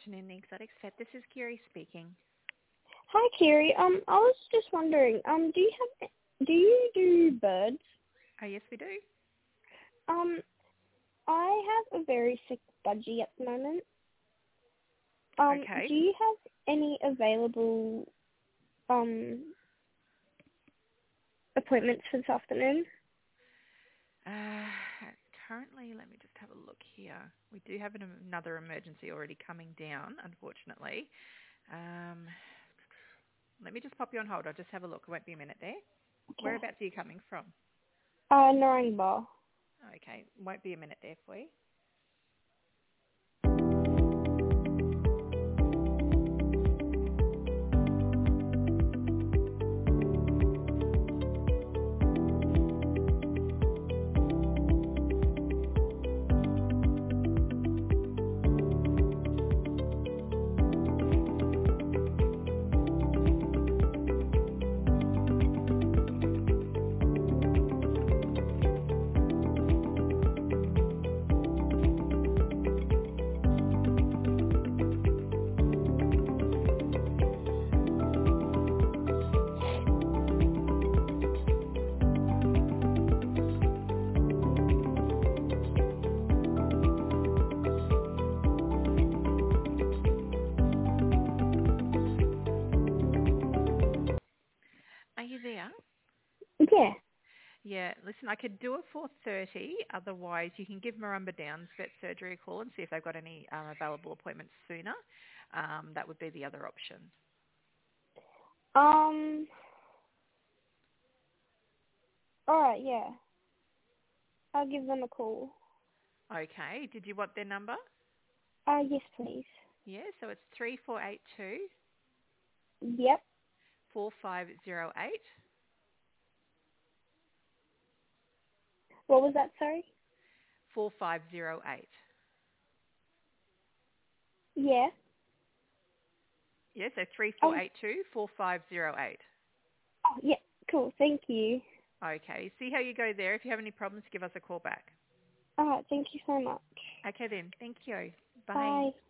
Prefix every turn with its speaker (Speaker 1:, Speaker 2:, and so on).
Speaker 1: afternoon, the Exotics Vet. This is Kiri speaking.
Speaker 2: Hi, Kiri. I was just wondering, do you do birds?
Speaker 1: Oh, yes, we do.
Speaker 2: I have a very sick budgie at the moment.
Speaker 1: Okay.
Speaker 2: Do you have any available appointments for this afternoon?
Speaker 1: Currently, let me just have a look here. We do have another emergency already coming down, unfortunately. Let me just pop you on hold. I'll just have a look. It won't be a minute there.
Speaker 2: Okay.
Speaker 1: Whereabouts are you coming from?
Speaker 2: Narangba.
Speaker 1: Okay, won't be a minute there for you. Are you there?
Speaker 2: Yeah.
Speaker 1: Yeah, listen, I could do it 4:30. Otherwise, you can give Marumba Downs Vet Surgery a call and see if they've got any available appointments sooner. That would be the other option.
Speaker 2: Alright, yeah. I'll give them a call.
Speaker 1: Okay. Did you want their number?
Speaker 2: Yes, please.
Speaker 1: Yeah, so it's 3482
Speaker 2: Yep.
Speaker 1: 4508.
Speaker 2: What was that, sorry?
Speaker 1: 4508.
Speaker 2: Yeah.
Speaker 1: Yeah, so 3482 4508.
Speaker 2: Oh, yeah, cool. Thank you.
Speaker 1: Okay, see how you go there. If you have any problems, give us a call back.
Speaker 2: Alright, thank you so much.
Speaker 1: Okay then, thank you. Bye.
Speaker 2: Bye.